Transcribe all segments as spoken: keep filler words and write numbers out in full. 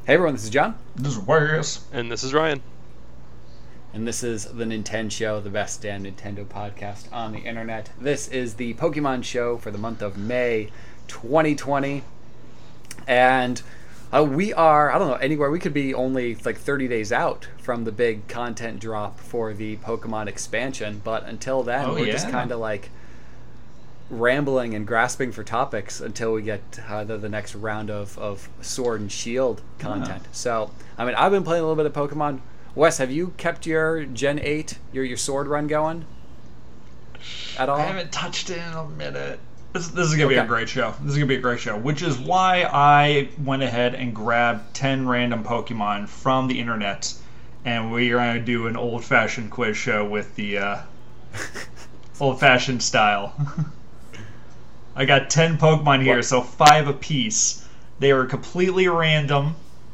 Hey everyone, this is John. This is Wes. And this is Ryan. And this is the Nintendo Show, the best damn Nintendo podcast on the internet. This is the Pokemon show for the month of May twenty twenty. And uh, we are, I don't know, anywhere. We could be only like thirty days out from the big content drop for the Pokemon expansion. But until then, oh, we're yeah. just kind of like rambling and grasping for topics until we get uh, the, the next round of, of Sword and Shield content. Yeah. So, I mean, I've been playing a little bit of Pokemon. Wes, have you kept your Gen eight, your your Sword run going at all? I haven't touched it in a minute. This, this is going to okay. be a great show. This is going to be a great show, which is why I went ahead and grabbed ten random Pokemon from the internet, and we're going to do an old-fashioned quiz show with the uh, old-fashioned style. I got ten Pokemon here, what? So five apiece. They are completely random.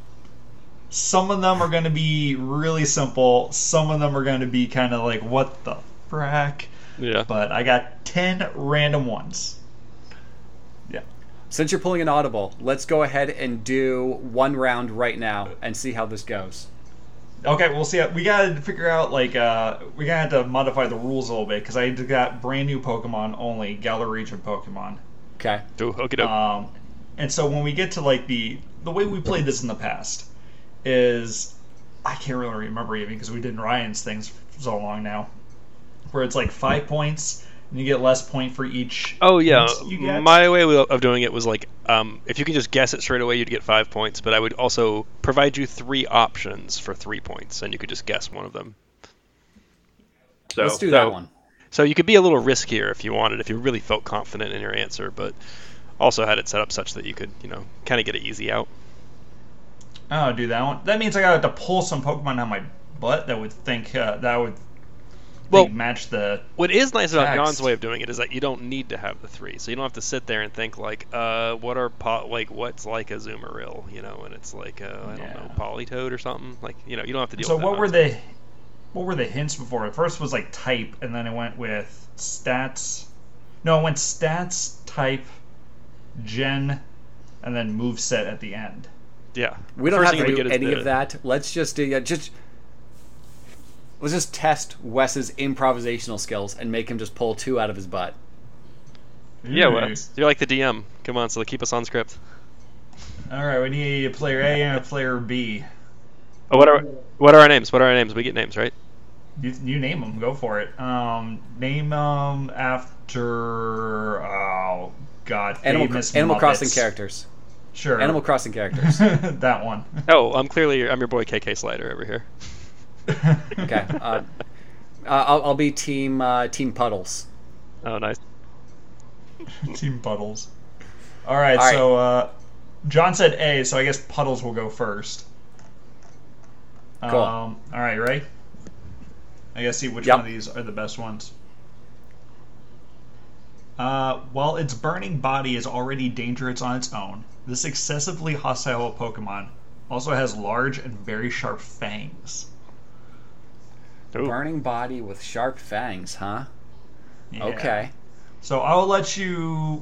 Some of them are going to be really simple. Some of them are going to be kind of like, what the frack? Yeah. But I got ten random ones. Yeah. Since you're pulling an audible, let's go ahead and do one round right now and see how this goes. Okay, we'll see. We got to figure out, like, uh, we got to have to modify the rules a little bit, because I got brand new Pokemon only, Galar region Pokemon. Okay. Do hook it up. Um, and so when we get to, like, the, the way we played this in the past is, I can't really remember even, because we did Ryan's things for so long now, where it's like five points, and you get less point for each. Oh yeah, you get. My way of doing it was like, um, if you can just guess it straight away, you'd get five points. But I would also provide you three options for three points, and you could just guess one of them. So, Let's do that so, one. So you could be a little riskier if you wanted, if you really felt confident in your answer, but also had it set up such that you could, you know, kind of get it easy out. Oh, do that one. That means I got to pull some Pokemon out my butt that would think uh, that would. Well, match the what is nice about text. John's way of doing it is that you don't need to have the three, so you don't have to sit there and think like, uh, what are po- like what's like a Zoomeril, you know, and it's like uh, I don't yeah. know, Politoed or something, like you know, you don't have to deal. So with that what were nonsense. the what were the hints before? At first was like type, and then it went with stats. No, it went stats, type, gen, and then moveset at the end. Yeah, we don't First have to do any the... of that. Let's just do yeah, just. Let's just test Wes's improvisational skills and make him just pull two out of his butt. Yeah, Wes. You're like the D M. Come on, so keep us on script. All right, we need a player A and a player B. Oh, what are what are our names? What are our names? We get names, right? You, you name them. Go for it. Um, name them after oh god, Animal, famous Animal Muppets. Crossing characters. Sure. Animal Crossing characters. That one. Oh, I'm clearly your, I'm your boy K K Slider over here. Okay, uh, uh, I'll, I'll be team uh, team Puddles. Oh, nice. Team Puddles. All right, All right. so uh, John said A, so I guess Puddles will go first. Cool. Um, all right, ready? I gotta see which Yep. one of these are the best ones. Uh, while its burning body is already dangerous on its own, this excessively hostile Pokemon also has large and very sharp fangs. Ooh. Burning body with sharp fangs, huh? Yeah. Okay. So I'll let you.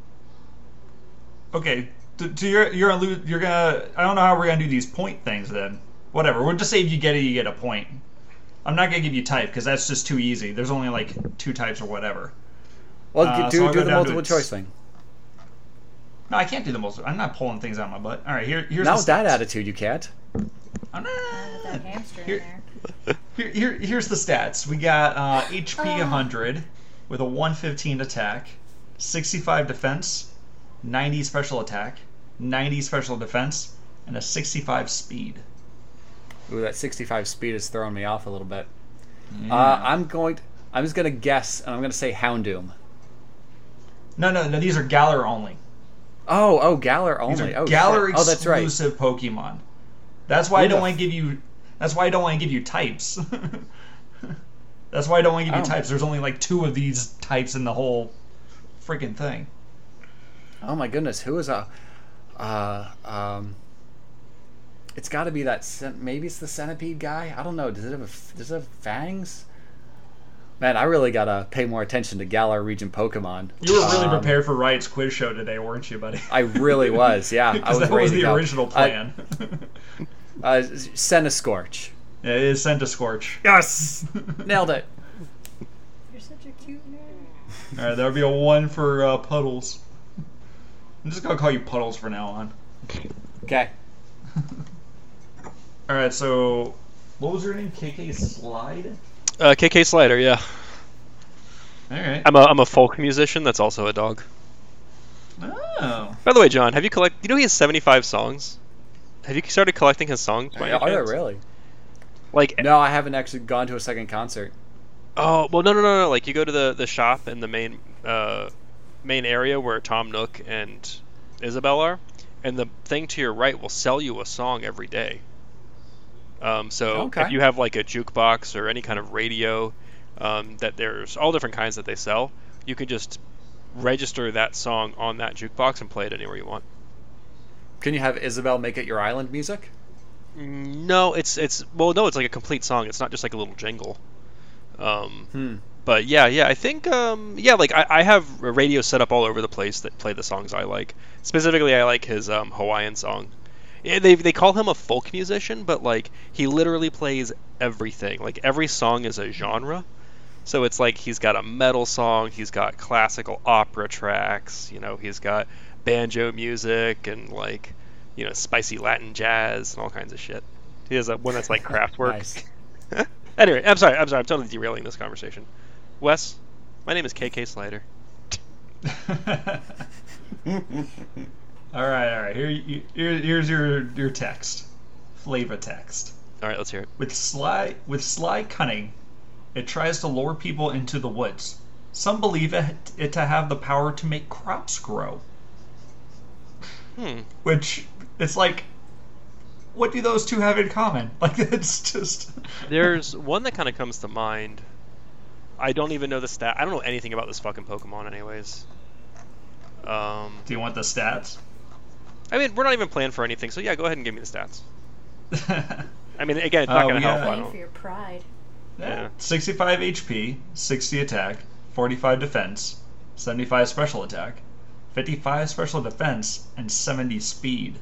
Okay, to, to your you're gonna lose, you're gonna. I don't know how we're gonna do these point things then. Whatever. We'll just say if you get it, you get a point. I'm not gonna give you type because that's just too easy. There's only like two types or whatever. Well, Uh, do so I'll do go the down to multiple its- choice thing. No, I can't do the multiple. I'm not pulling things out of my butt. All right, here here's Not the with that stats. attitude, you can't. I'm not. That hamster Here- in there. Here, here, here's the stats. We got uh, H P one hundred with a one fifteen attack, sixty-five defense, ninety special attack, ninety special defense, and a sixty-five speed. Ooh, that sixty-five speed is throwing me off a little bit. Yeah. Uh, I'm going. To, I'm just gonna guess, and I'm gonna say Houndoom. No, no, no. These are Galar only. Oh, oh, Galar These only. are Oh, Galar shit. Oh, that's right. exclusive Pokemon. That's why Who I don't the want to give you. That's why I don't want to give you types. That's why I don't want to give you Oh. types. There's only like two of these types in the whole freaking thing. Oh my goodness, who is a? Uh, um, it's got to be that. Cent- maybe it's the centipede guy. I don't know. Does it have a, f- does it have fangs? Man, I really gotta pay more attention to Galar region Pokemon. You were really Um, prepared for Riot's quiz show today, weren't you, buddy? I really was. Yeah, I Because was that ready was to the go. original I- plan. Uh, Centiskorch. Yeah, it is Centiskorch. Yes! Nailed it. You're such a cute nerd. Alright, that'll be a one for uh, Puddles. I'm just gonna call you Puddles from now on. Okay. Alright, so what was your name? K K Slide? Uh, K K Slider, yeah. Alright. I'm a I'm a folk musician that's also a dog. Oh. By the way, John, have you collect? You know he has seventy-five songs. Have you started collecting his songs? by any Are there chance? really? Like, No, I haven't actually gone to a second concert. oh well, no, no, no, no. Like you go to the, the shop in the main uh, main area where Tom Nook and Isabel are, and the thing to your right will sell you a song every day. Um, so Okay. if you have like a jukebox or any kind of radio, um, that there's all different kinds that they sell, you can just register that song on that jukebox and play it anywhere you want. Can you have Isabel make it your island music? No, it's it's well, no, it's like a complete song. It's not just like a little jingle. Um, Hmm. But yeah, yeah, I think um, yeah, like I, I have a radio set up all over the place that play the songs I like. Specifically, I like his um, Hawaiian song. Yeah, they they call him a folk musician, but like he literally plays everything. Like every song is a genre. So it's like he's got a metal song, he's got classical opera tracks, you know, he's got banjo music and like, you know, spicy Latin jazz and all kinds of shit. He has a one that's like Kraftwerk. Nice. Anyway, I'm sorry, I'm sorry, I'm totally derailing this conversation. Wes, my name is K K Slider. Alright, alright. Here, you, here, here's your, your text. Flavor text. All right, let's hear it. With sly, with sly cunning, it tries to lure people into the woods. Some believe it, it to have the power to make crops grow. Hmm. Which, it's like, what do those two have in common? Like, it's just... There's one that kind of comes to mind. I don't even know the stat. I don't know anything about this fucking Pokemon, anyways. Um, Do you want the stats? I mean, we're not even playing for anything, so yeah, go ahead and give me the stats. I mean, again, it's not Uh, going we to help. got- I Playing for don't. your pride. Yeah. sixty-five H P, sixty attack, forty-five defense, seventy-five special attack, fifty-five special defense, and seventy speed.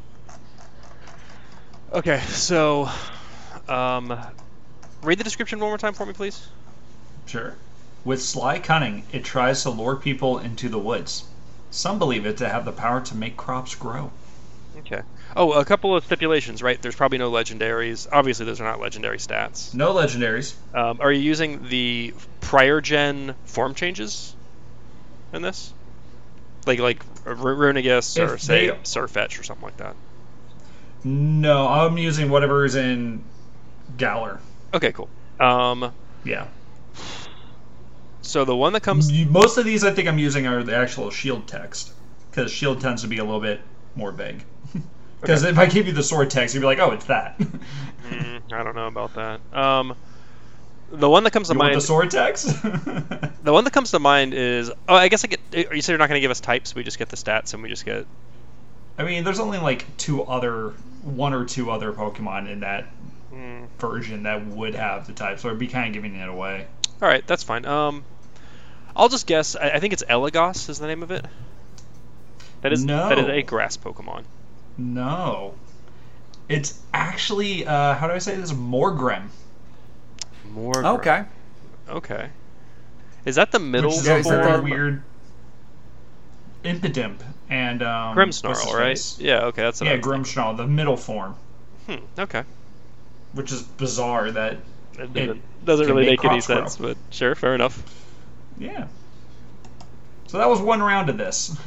Okay, so, um, read the description one more time for me, please. Sure. With sly cunning, it tries to lure people into the woods. Some believe it to have the power to make crops grow. Okay. Oh, a couple of stipulations, right? There's probably no legendaries. Obviously, those are not legendary stats. No legendaries. Um, are you using the prior gen form changes in this? Like like R- Runegus or If say they- Surfetch or something like that. No, I'm using whatever is in Galar. Okay, cool. Um, Yeah. so the one that comes, Most of these I think I'm using are the actual shield text. Because shield tends to be a little bit more vague. Because if I give you the sword text, you'd be like, oh, it's that. mm, I don't know about that. Um, the one that comes to You want mind, the sword text? the one that comes to mind is, oh, I guess I get. You said you're not going to give us types. We just get the stats, and we just get. I mean, there's only like two other, one or two other Pokemon in that Mm, version that would have the type, so I'd be kind of giving it away. all right, that's fine. Um, I'll just guess. I, I think it's Elagos is the name of it. That is No. that is a grass Pokemon. No. It's actually, uh, how do I say this? Morgrem. More. Okay. Okay. Is that the middle Which is Yeah, a is that very the- weird Impidimp and um, what's his Grimmsnarl, right? face? Yeah. Okay, that's what Yeah, I was Grimmsnarl, the middle form, thinking. Hmm. Okay. which is bizarre that, It It doesn't, doesn't can really make make any crops grow. sense, but sure, fair enough. yeah. So that was one round of this.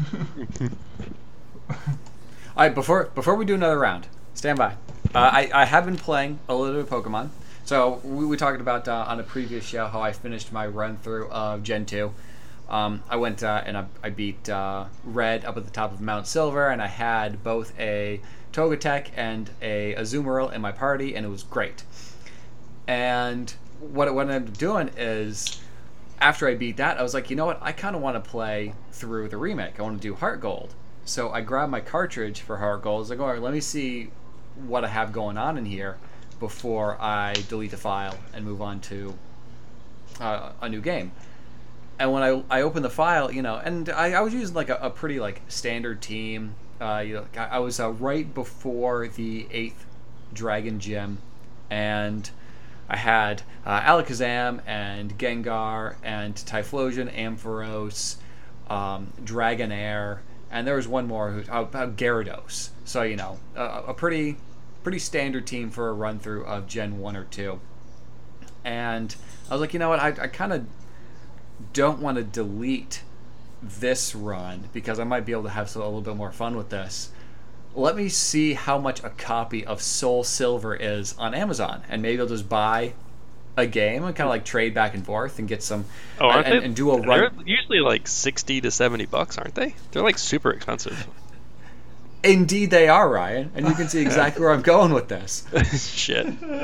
All right, before before we do another round, stand by. Uh, I I have been playing a little bit of Pokemon. So we, we talked about uh, on a previous show how I finished my run through of Gen two. Um, I went uh, and I, I beat uh, Red up at the top of Mount Silver, and I had both a Togetic and a Azumarill in my party, and it was great. And what, what I ended up doing is, after I beat that, I was like, you know what? I kind of want to play through the remake. I want to do Heart Gold. So I grabbed my cartridge for Heart Gold. I was like, all right, let me see what I have going on in here before I delete the file and move on to uh, a new game. And when I, I opened the file, you know, and I, I was using like a, a pretty like standard team. Uh, you know, I, I was uh, right before the eighth Dragon Gym, and I had uh, Alakazam and Gengar and Typhlosion, Ampharos, um, Dragonair, and there was one more, who, uh, uh, Gyarados. So, you know, uh, a pretty pretty standard team for a run-through of Gen one or two. And I was like, you know what, I, I kind of don't want to delete this run because I might be able to have a little bit more fun with this. Let me see how much a copy of Soul Silver is on Amazon, and maybe I'll just buy a game and kind of like trade back and forth and get some Oh, aren't and, they? and do a run. They're usually like sixty to seventy bucks, aren't they? They're like super expensive. Indeed, they are, Ryan, and you can see exactly where I'm going with this. Shit.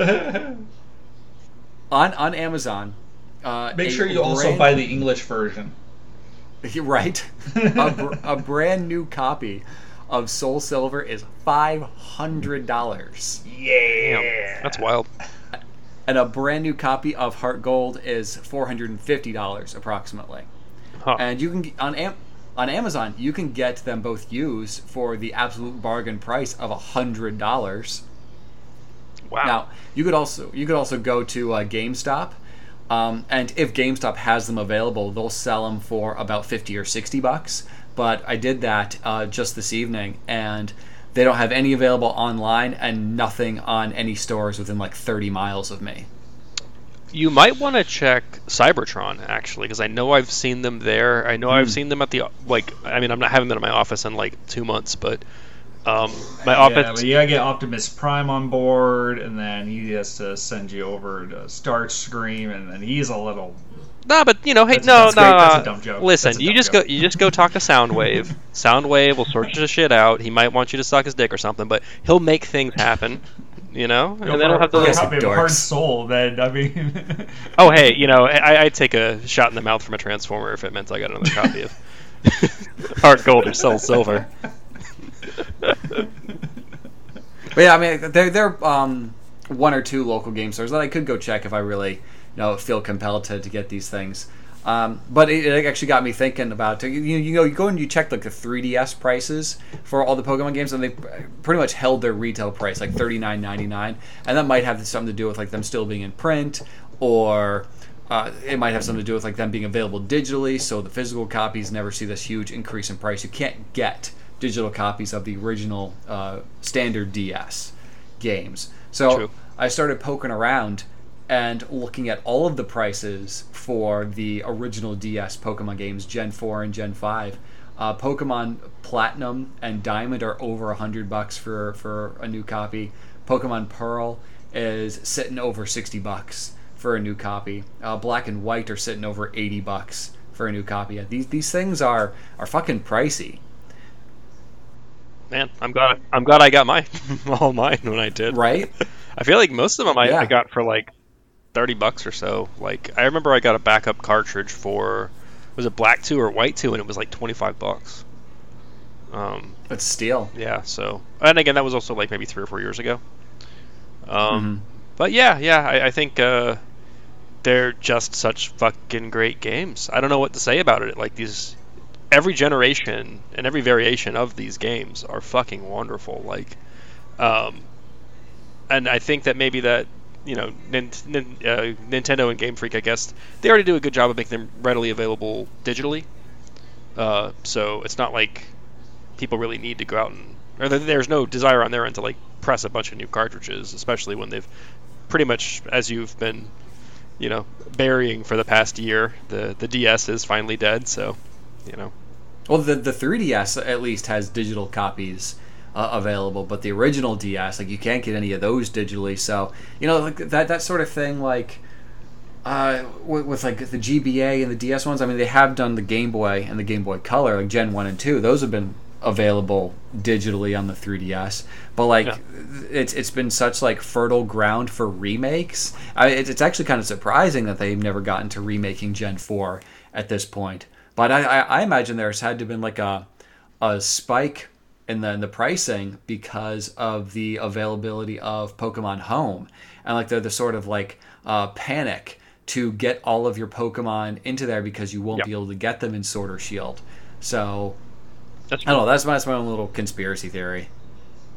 On on Amazon, uh, Make a sure you also brand- buy the English version. right, a, br- a brand new copy of Soul Silver is five hundred dollars. Yeah. Damn, that's wild. And a brand new copy of Heart Gold is four hundred fifty dollars approximately. Huh. And you can get- on Am- on Amazon you can get them both used for the absolute bargain price of one hundred dollars. Wow. Now, you could also you could also go to uh, GameStop, um, and if GameStop has them available, they'll sell them for about fifty or sixty bucks. But I did that uh, just this evening, and they don't have any available online, and nothing on any stores within like thirty miles of me. You might want to check Cybertron, actually, because I know I've seen them there. I know I've seen them at the, like, I mean, I'm not having them in my office in like two months, but um, my Yeah, office... but you gotta get Optimus Prime on board, and then he has to send you over to Starscream, and then he's a little. No, but you know, hey, That's- no, that's no, great. no. That's a dumb joke. Listen, That's a you dumb just joke. go, you just go talk to Soundwave. Soundwave will sort your shit out. He might want you to suck his dick or something, but he'll make things happen. You know, and then he'll have to. For a Yes, copy of dorks. Hard Soul. Then I mean, Oh, hey, you know, I, I'd take a shot in the mouth from a Transformer if it meant I got another copy of Heart Gold or Soul Silver. But yeah, I mean, there there are um, one or two local game stores that I could go check if I really, you know, feel compelled to, to get these things. Um, but it, it actually got me thinking about you, you know you go and you check like the three D S prices for all the Pokemon games, and they pretty much held their retail price like thirty-nine ninety-nine, and that might have something to do with like them still being in print, or uh, it might have something to do with like them being available digitally, so the physical copies never see this huge increase in price. You can't get digital copies of the original uh, standard D S games. So True. I started poking around and looking at all of the prices for the original D S Pokemon games, Gen four and Gen five. Uh, Pokemon Platinum and Diamond are over one hundred bucks for, for a new copy. Pokemon Pearl is sitting over sixty bucks for a new copy. Uh, Black and White are sitting over eighty bucks for a new copy. These these things are, are fucking pricey. Man, I'm glad I'm glad I got mine, all mine when I did. Right? I feel like most of them I, Yeah. I got for like thirty bucks or so. Like I remember I got a backup cartridge for, was it Black two or White two, and it was like twenty-five bucks. Um, It's steel. yeah. So, and again, that was also like maybe three or four years ago. Um, Mhm. but yeah, yeah, I, I think uh, they're just such fucking great games. I don't know what to say about it. Like these, every generation and every variation of these games are fucking wonderful. Like, um, and I think that maybe that, you know, Nin- Nin- uh, Nintendo and Game Freak, I guess, they already do a good job of making them readily available digitally. Uh, so it's not like people really need to go out and, or th- there's no desire on their end to like press a bunch of new cartridges, especially when they've pretty much, as you've been, you know, burying for the past year, the the D S is finally dead. So, you know. Well, the the three D S at least has digital copies uh, available, but the original D S, like, you can't get any of those digitally. So, you know, like that that sort of thing, like uh, with, with like the G B A and the D S ones. I mean, they have done the Game Boy and the Game Boy Color, like Gen one and two. Those have been available digitally on the three D S, but like Yeah. it's it's been such like fertile ground for remakes. I, it's, it's actually kind of surprising that they've never gotten to remaking Gen four at this point. But I, I, I imagine there's had to have been like a a spike in the in the pricing because of the availability of Pokemon Home, and like the the sort of like uh, panic to get all of your Pokemon into there because you won't Yep. be able to get them in Sword or Shield. So That's I don't know. That's my, that's my own little conspiracy theory.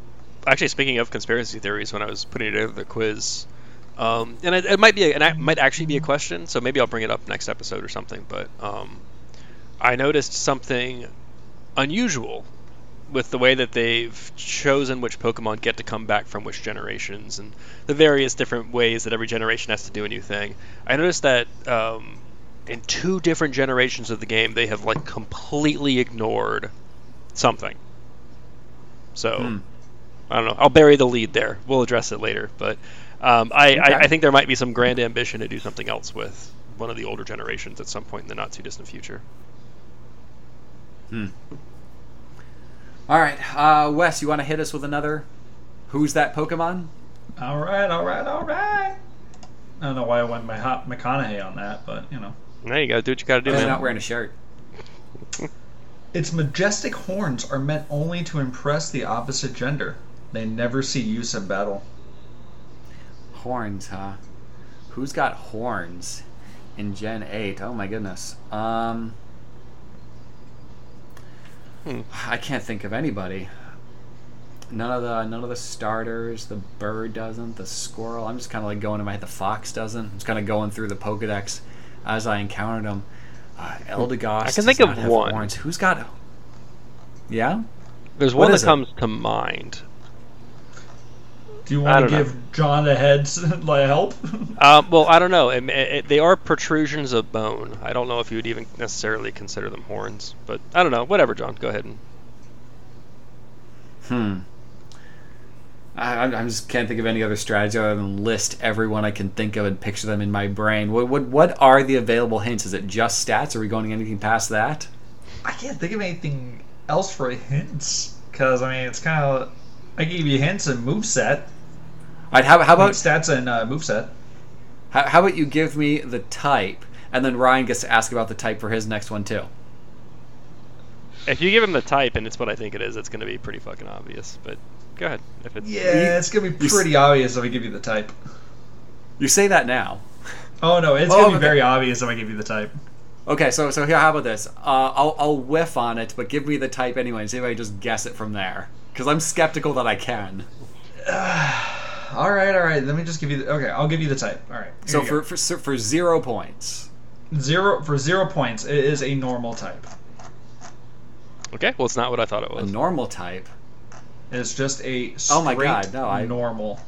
actually, speaking of conspiracy theories, when I was putting together the quiz, um, and it, it might be, a, and it might actually be a question, so maybe I'll bring it up next episode or something. But um, I noticed something unusual with the way that they've chosen which Pokemon get to come back from which generations, and the various different ways that every generation has to do a new thing. I noticed that um, in two different generations of the game, they have like completely ignored something. So. Hmm. I don't know. I'll bury the lead there. We'll address it later. But um, I, okay. I, I think there might be some grand ambition to do something else with one of the older generations at some point in the not too distant future. Hmm. All right, uh, Wes, you want to hit us with another? Who's that Pokemon? All right, all right, all right. I don't know why I went my hot McConaughey on that, but you know. There you go. Do what you got to do. He's man. not wearing a shirt. Its majestic horns are meant only to impress the opposite gender. They never see use in battle. Horns, huh? Who's got horns in Gen eight? Oh my goodness. Um, hmm. I can't think of anybody. None of the none of the starters. The bird doesn't. The squirrel. I'm just kind of like going in my head. The fox doesn't. I'm just kind of going through the Pokedex as I encountered them. Uh, Eldegoss. I can think of one. Horns. Who's got? Yeah. There's one that comes to mind. Do you want to give know. John a head like help? um, well, I don't know. It, it, they are protrusions of bone. I don't know if you would even necessarily consider them horns, but I don't know. Whatever, John. Go ahead. And... Hmm. I, I just can't think of any other strategy other than list everyone I can think of and picture them in my brain. What what what are the available hints? Is it just stats? Are we going anything past that? I can't think of anything else for hints because I mean it's kind of I gave you hints and moveset. All right, how, how about stats and uh, moveset? How, how about you give me the type, and then Ryan gets to ask about the type for his next one too. If you give him the type and it's what I think it is, it's going to be pretty fucking obvious. But go ahead. If it's yeah, it's going to be pretty obvious if I give you the type. You say that now. Oh no, it's oh, going to be okay. very obvious if I give you the type. Okay, so so here, how about this? Uh, I'll I'll whiff on it, but give me the type anyway, and see if I just guess it from there. Because I'm skeptical that I can. All right, all right. Let me just give you. The, okay, I'll give you the type. All right. So for, for for zero points. Zero for zero points. It is a normal type. Okay. Well, it's not what I thought it was. A normal type. It's just a straight oh my god, no, I normal.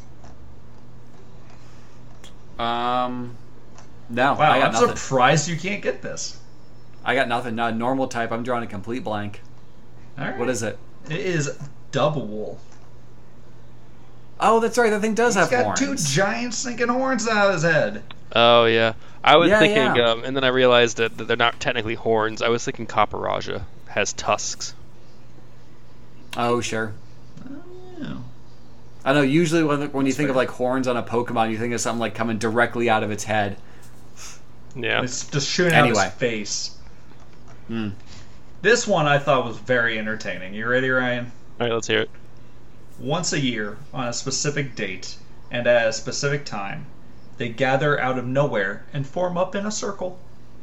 Um, no. Wow, I got I'm nothing. surprised you can't get this. I got nothing. No, normal type. I'm drawing a complete blank. All right. What is it? It is Double. Oh, that's right. That thing does He's have got horns. two giant sinking horns out of his head. Oh yeah, I was yeah, thinking, yeah. Um, and then I realized that, that they're not technically horns. I was thinking Caparaja has tusks. Oh sure. Oh, yeah. I know. Usually, when when you That's think fair. of like horns on a Pokemon, you think of something like coming directly out of its head. Yeah. It's just shooting Anyway. out his face. Hmm. This one I thought was very entertaining. You ready, Ryan? All right, let's hear it. Once a year, on a specific date, and at a specific time, they gather out of nowhere and form up in a circle.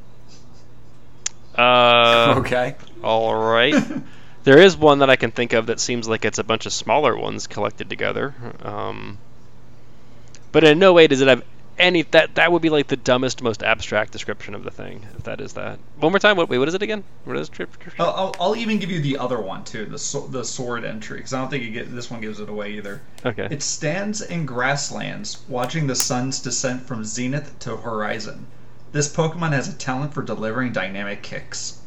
Uh, okay. All right. There is one that I can think of that seems like it's a bunch of smaller ones collected together. Um, but in no way does it have any... That that would be like the dumbest, most abstract description of the thing, if that is that. One more time. What, wait, what is it again? What is it? I'll, I'll, I'll even give you the other one, too, the so, the sword entry, because I don't think you get, this one gives it away either. Okay. It stands in grasslands, watching the sun's descent from zenith to horizon. This Pokemon has a talent for delivering dynamic kicks.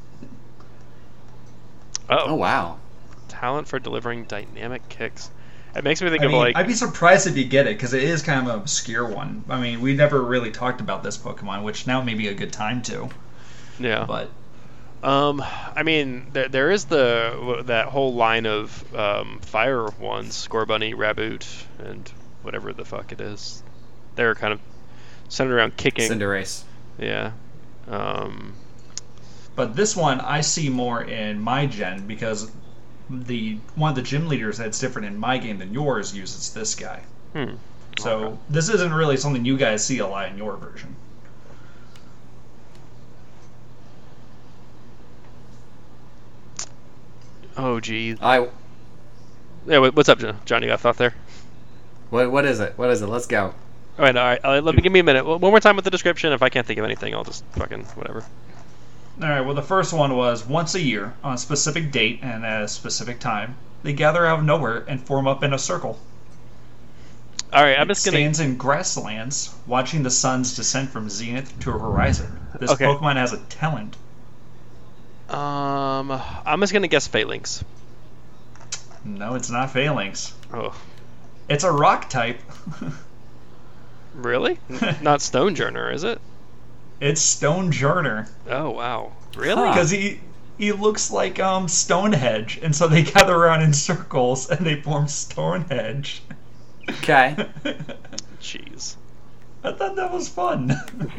Oh, Oh wow. talent for delivering dynamic kicks. It makes me think I of mean, like I'd be surprised if you get it, because it is kind of an obscure one. I mean, we never really talked about this Pokemon, which now may be a good time to. yeah. But Um, I mean, there there is the that whole line of um, fire ones, Scorbunny, Raboot, and whatever the fuck it is. They're kind of centered around kicking. Cinderace. Yeah. Um, But this one I see more in my gen because the one of the gym leaders that's different in my game than yours uses this guy. hmm. So Okay. this isn't really something you guys see a lot in your version. Oh, geez. I Yeah, what- what's up, John? John, you got a thought there? What what is it? What is it? Let's go. All right, all right. Uh, let me give me a minute. One more time with the description. If I can't think of anything, I'll just fucking whatever. All right. Well, the first one was once a year on a specific date and at a specific time, they gather out of nowhere and form up in a circle. All right, I'm It just gonna. stands in grasslands, watching the sun's descent from zenith to a horizon. This Okay. Pokemon has a talent. Um, I'm just gonna guess Phalanx. No, it's not Phalanx. Oh, It's a rock type. really? Not Stonejourner, is it? It's Stonejourner. Oh wow, really? Huh. Because he he looks like um Stonehenge, and so they gather around in circles and they form Stonehenge. Okay. Jeez. I thought that was fun.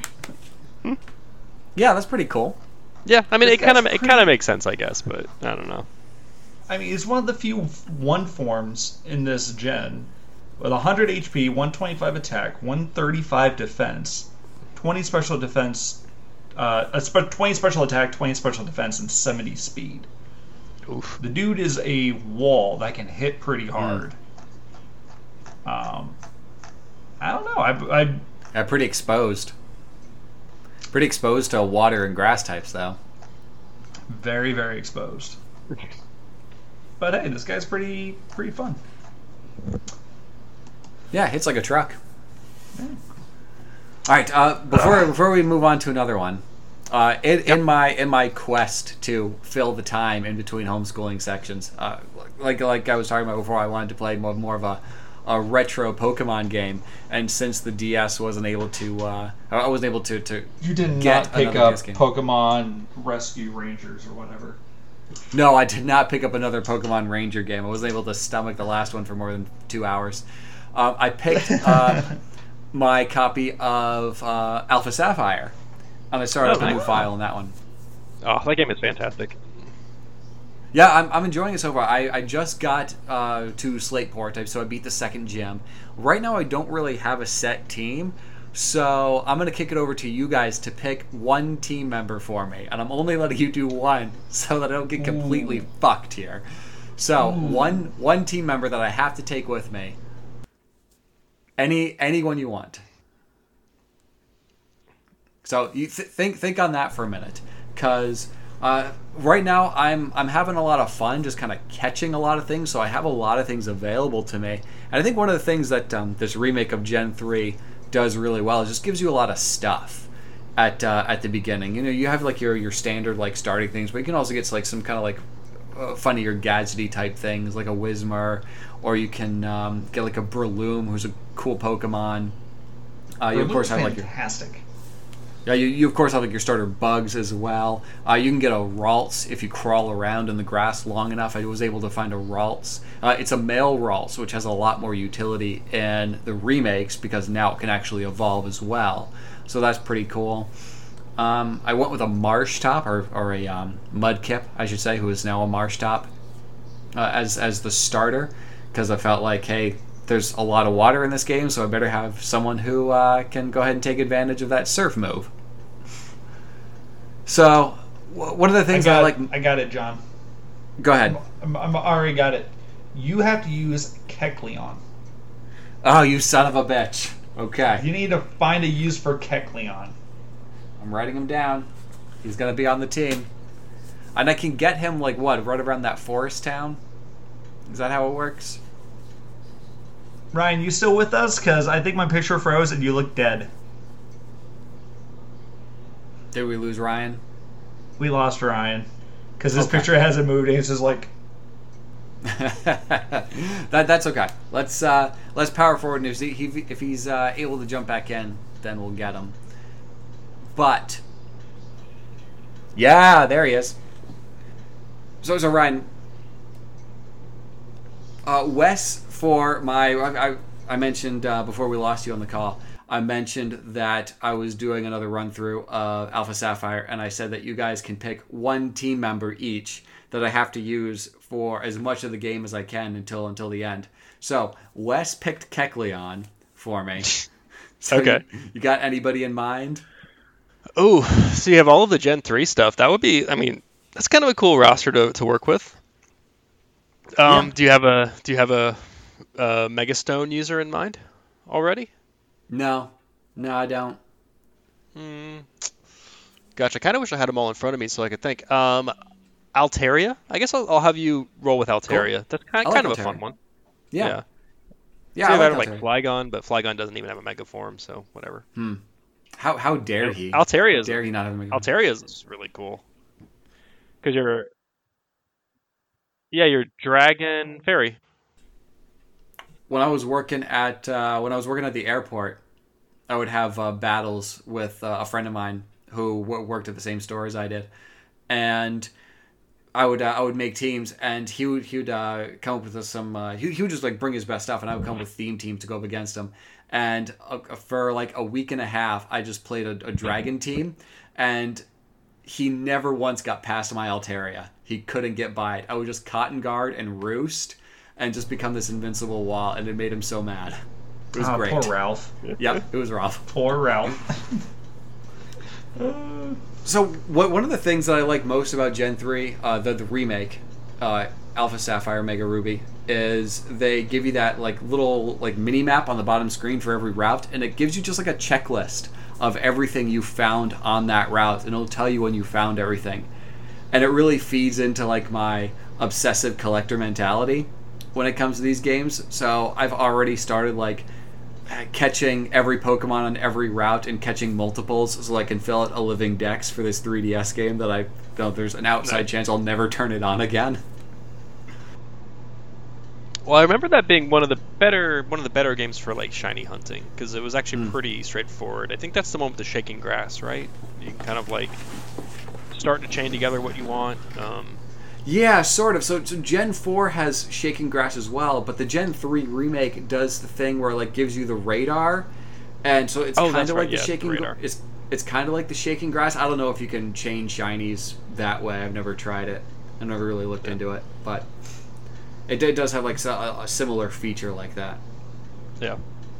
Yeah, that's pretty cool. Yeah, I mean, This it kind of guy's it pretty- kind of makes sense, I guess, but I don't know. I mean, he's one of the few one forms in this gen with one hundred H P, one twenty-five attack, one thirty-five defense, twenty special defense, uh, a spe- twenty special attack, twenty special defense, and seventy speed. Oof. The dude is a wall that can hit pretty hard. Um, I don't know. I, I Yeah, pretty exposed. Pretty exposed to water and grass types, though. very very exposed. But hey, this guy's pretty pretty fun. Yeah, hits like a truck. All right. Uh, before before we move on to another one, uh, in, in my in my quest to fill the time in between homeschooling sections, uh, like like I was talking about before, I wanted to play more more of a a retro Pokemon game, and since the D S wasn't able to, uh, I wasn't able to to You did Get not pick another up disc game. Pokemon Rescue Rangers or whatever. No, I did not pick up another Pokemon Ranger game. I wasn't able to stomach the last one for more than two hours. Um, I picked up my copy of uh, Alpha Sapphire, and I started Oh, up a new nice. file in that one. Oh, that game is fantastic. Yeah, I'm, I'm enjoying it so far. I, I just got uh, to Slateport, so I beat the second gym. Right now, I don't really have a set team, so I'm going to kick it over to you guys to pick one team member for me, and I'm only letting you do one so that I don't get completely Ooh. fucked here. So, Ooh. one one team member that I have to take with me. Any anyone you want. So you th- think think on that for a minute, because uh, right now I'm I'm having a lot of fun, just kind of catching a lot of things. So I have a lot of things available to me, and I think one of the things that um, this remake of Gen three does really well is just gives you a lot of stuff at uh, at the beginning. You know, you have like your your standard like starting things, but you can also get like some kind of like uh, funnier gadgety type things like a Whismur, or you can um, get like a Breloom, who's a cool Pokemon. Uh, you of course have like your fantastic. yeah, you, you of course have like your starter bugs as well. Uh, you can get a Ralts if you crawl around in the grass long enough. I was able to find a Ralts. Uh, it's a male Ralts, which has a lot more utility in the remakes because now it can actually evolve as well. So that's pretty cool. Um, I went with a Marsh Top, or, or a um, Mudkip, I should say, who is now a Marsh Top, uh, as, as the starter, because I felt like, hey, there's a lot of water in this game, so I better have someone who uh, can go ahead and take advantage of that surf move. So, wh- one of the things I got, I like... I got it, John. Go ahead. I'm, I'm already got it. You have to use Kecleon. Oh, you son of a bitch. Okay. You need to find a use for Kecleon. I'm writing him down. He's going to be on the team. And I can get him, like, what, right around that forest town? Is that how it works? Ryan, you still with us? Because I think my picture froze and you look dead. Did we lose Ryan? We lost Ryan. Because his Okay. picture hasn't moved and it's just like... that that's okay. Let's uh, let's power forward. And if, he, if he's uh, able to jump back in, then we'll get him. But yeah, there he is. So so Ryan, uh, Wes for my I I, I mentioned uh, before we lost you on the call. I mentioned that I was doing another run through of Alpha Sapphire, and I said that you guys can pick one team member each that I have to use for as much of the game as I can until until the end. So Wes picked Kecleon for me. So Okay. You, you got anybody in mind? Oh, so you have all of the Gen three stuff. That would be, I mean, that's kind of a cool roster to, to work with. Um, Yeah. do you have a do you have a, a Megastone user in mind already? No, no, I don't. Hmm. Gotcha. I kind of wish I had them all in front of me so I could think. Um, Altaria. I guess I'll, I'll have you roll with Altaria. That's kind, I like kind of a Altaria. fun one. Yeah, Yeah. yeah. So I that like or like Altaria. Flygon, but Flygon doesn't even have a Mega Form, so whatever. Hmm. How how dare he? Altaria is Dare he not have a Mega Form? Altaria is really cool because you're yeah you're Dragon Fairy. When I was working at uh, when I was working at the airport, I would have uh, battles with uh, a friend of mine who w- worked at the same store as I did, and I would uh, I would make teams, and he would he would uh, come up with some. Uh, he, he would just like bring his best stuff, and I would come up with theme teams to go up against him. And uh, for like a week and a half, I just played a, a dragon team, and he never once got past my Altaria. He couldn't get by it. I would just Cotton Guard and Roost, and just become this invincible wall, and it made him so mad. It was Ah, great. Poor Ralph. Yep, it was rough. Poor Ralph. So what, one of the things that I like most about Gen three, uh, the, the remake, uh, Alpha Sapphire, Mega Ruby, is they give you that like little like mini map on the bottom screen for every route, and it gives you just like a checklist of everything you found on that route, and it'll tell you when you found everything. And it really feeds into like my obsessive collector mentality when it comes to these games. So I've already started like catching every Pokemon on every route and catching multiples so I can fill out a living dex for this three D S game that I know there's an outside chance I'll never turn it on again. Well, I remember that being one of the better one of the better games for like shiny hunting because it was actually Mm. pretty straightforward. I think that's the one with the shaking grass, right? You can kind of like start to chain together what you want. Um, Yeah, sort of. So, so Gen four has Shaking Grass as well, but the Gen three remake does the thing where it like gives you the radar, and so it's Oh, kind that's of right, like yeah, the the Shaking. radar. It's it's kind of like the Shaking Grass. I don't know if you can change shinies that way. I've never tried it. I've never really looked into it, but it, it does have like so- a, a similar feature like that. yeah.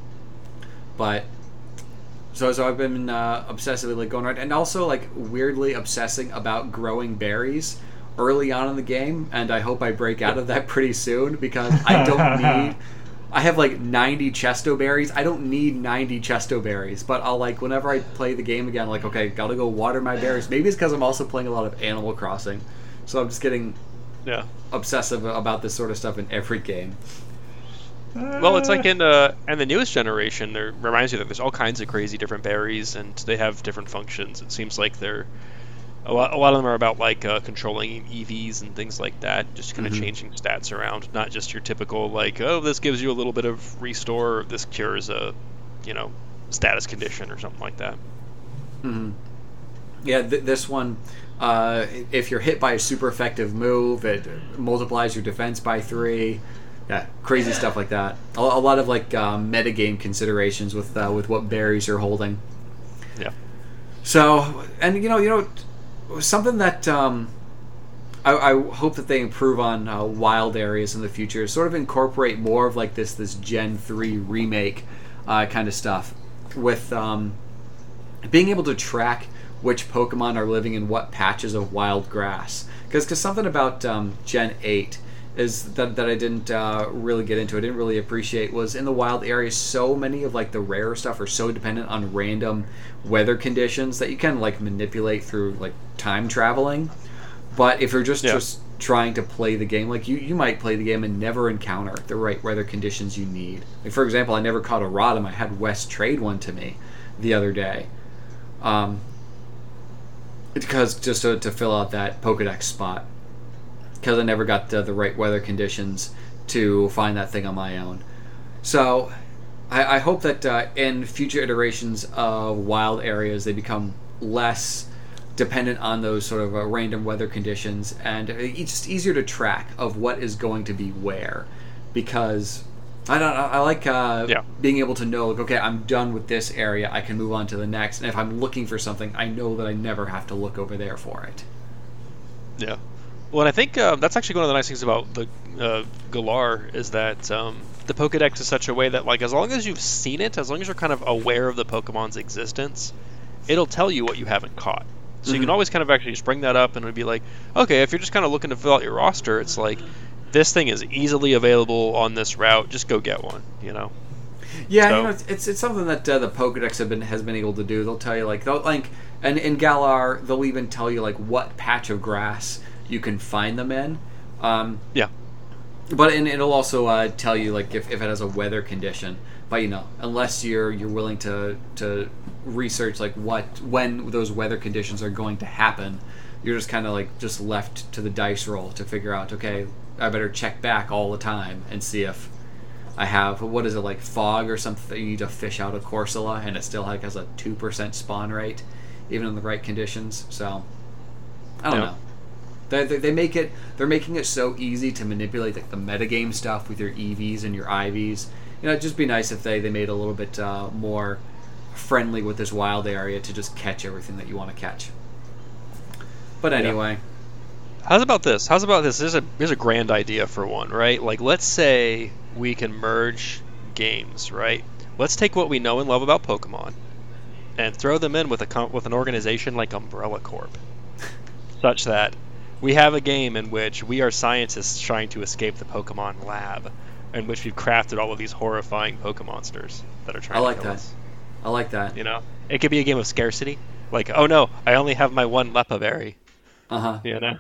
But so so I've been uh, obsessively like going around, and also like weirdly obsessing about growing berries early on in the game, and I hope I break out of that pretty soon because I don't need. I have like ninety Chesto berries. I don't need ninety Chesto berries, but I'll like whenever I play the game again, like okay, gotta go water my berries. Maybe it's because I'm also playing a lot of Animal Crossing, so I'm just getting Yeah. obsessive about this sort of stuff in every game. Well, it's like in uh, and the newest generation, there reminds you that there's all kinds of crazy different berries, and they have different functions. It seems like they're a lot. A lot of them are about like uh, controlling E Vs and things like that, just kind of Mhm. changing stats around, not just your typical like, oh, this gives you a little bit of restore, or this cures a, you know, status condition or something like that. Mm-hmm. Yeah, th- this one, uh, if you're hit by a super effective move, it multiplies your defense by three. Yeah, crazy stuff like that. A, a lot of like uh, metagame considerations with uh, with what berries you're holding. Yeah. So, and you know, you know, something that um, I, I hope that they improve on uh, wild areas in the future is sort of incorporate more of like this this Gen three remake uh, kind of stuff with um, being able to track which Pokemon are living in what patches of wild grass. Because something about um, Gen eight is that, that I didn't uh, really get into, I didn't really appreciate, was in the wild areas, so many of like the rarer stuff are so dependent on random weather conditions that you can like manipulate through like time traveling. But if you're just, Yeah. just trying to play the game, like you, you might play the game and never encounter the right weather conditions you need. Like for example, I never caught a Rotom. I had Wes trade one to me the other day. Um, because just to, to fill out that Pokedex spot. Because I never got the, the right weather conditions to find that thing on my own. So I, I hope that uh, in future iterations of wild areas, they become less dependent on those sort of uh, random weather conditions, and it's just easier to track of what is going to be where. Because I don't I like uh, Yeah. being able to know, like, okay, I'm done with this area, I can move on to the next. And if I'm looking for something, I know that I never have to look over there for it. Yeah. Well, and I think um, that's actually one of the nice things about the uh, Galar is that um, the Pokedex is such a way that, like, as long as you've seen it, as long as you're kind of aware of the Pokemon's existence, it'll tell you what you haven't caught. So you Mhm. can always kind of actually just bring that up, and it'll be like, okay, if you're just kind of looking to fill out your roster, it's like, this thing is easily available on this route. Just go get one, you know. Yeah, So- you know, it's, it's it's something that uh, the Pokedex have been has been able to do. They'll tell you like they'll like and in Galar they'll even tell you like what patch of grass you can find them in. Um, Yeah. But and it'll also uh, tell you like if, if it has a weather condition. But you know, unless you're you're willing to to research like what when those weather conditions are going to happen, you're just kind of like just left to the dice roll to figure out. Okay, I better check back all the time and see if I have what is it like fog or something that you need to fish out of Corsola, and it still like has a two percent spawn rate, even in the right conditions. So I don't Yeah. know. They, they, they make it. They're making it so easy to manipulate like the metagame stuff with your E Vs and your I Vs. You know, it'd just be nice if they, they made it a little bit uh, more friendly with this wild area to just catch everything that you want to catch. But anyway, How's about this? How's about this? Here's a here's a grand idea for one, right? Like, let's say we can merge games, right? Let's take what we know and love about Pokemon and throw them in with a com- with an organization like Umbrella Corp, such that we have a game in which we are scientists trying to escape the Pokemon lab, in which we've crafted all of these horrifying Pokemonsters that are trying I like to kill that. us. I like that. You know, it could be a game of scarcity. Like, oh no, I only have my one Lepaberry. Uh huh. You know.